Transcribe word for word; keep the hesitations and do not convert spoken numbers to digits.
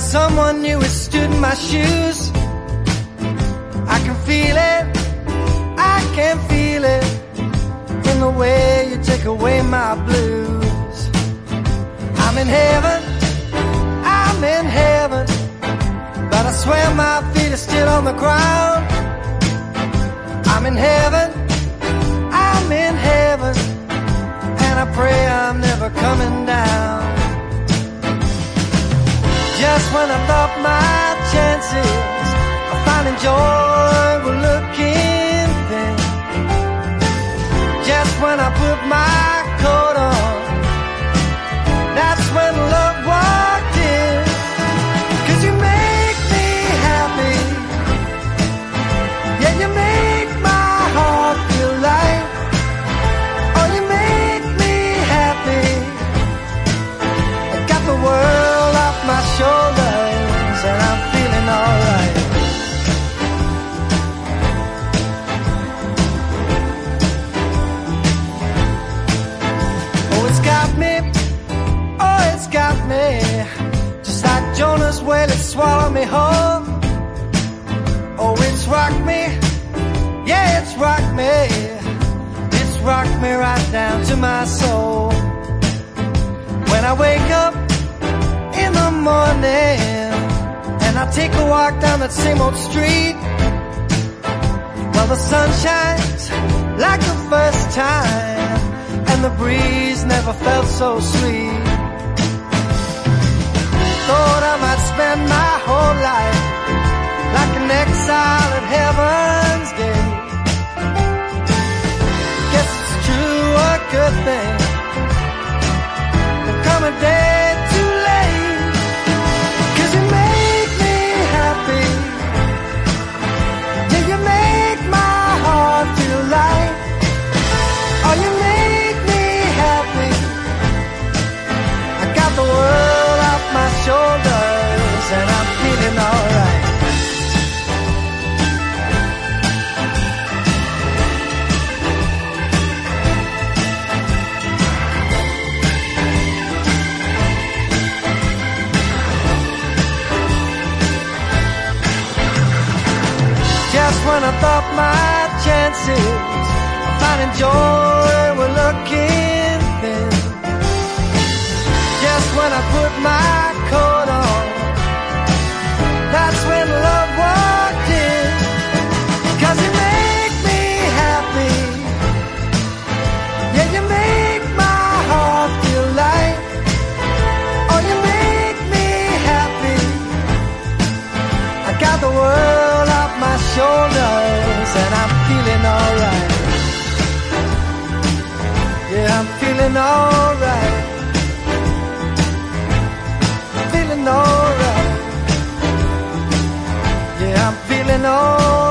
someone new has stood in my shoes. I can feel it, I can feel it, in the way you take away my blues. I'm in heaven, I'm in heaven, but I swear my feet are still on the ground. I'm in heaven, I'm in heaven, and I pray I'm never coming down. Just when I thought my chances of finding joy were looking thin, just when I put my coat on, that's when love walked in. 'Cause you make me happy, yeah, you make my heart feel light. Oh, you make me happy, I got the world off my shoulders and I'm feeling alright. Oh, it's got me, oh, it's got me, just like Jonah's whale, it swallowed me whole. Oh, it's rocked me, yeah, it's rocked me, it's rocked me right down to my soul. When I wake up in the morning and I take a walk down that same old street, well, the sun shines like the first time, and the breeze never felt so sweet. Thought I might spend my whole life like an exile at heaven's gate. Guess it's true, a good thing will come a day too late. 'Cause you make me happy, yeah, you make my heart feel light. Oh, you make me happy, I got the world off my shoulders and I'm feeling alright. Just when I thought my chances of finding joy were looking thin, just when I put my coat on, that's when love walked in. 'Cause you make me happy, yeah, you make my heart feel light. Oh, you make me happy, I got the world off my shoulders and I'm feeling alright. Yeah, I'm feeling alright, feeling alright. Yeah, I'm feeling alright.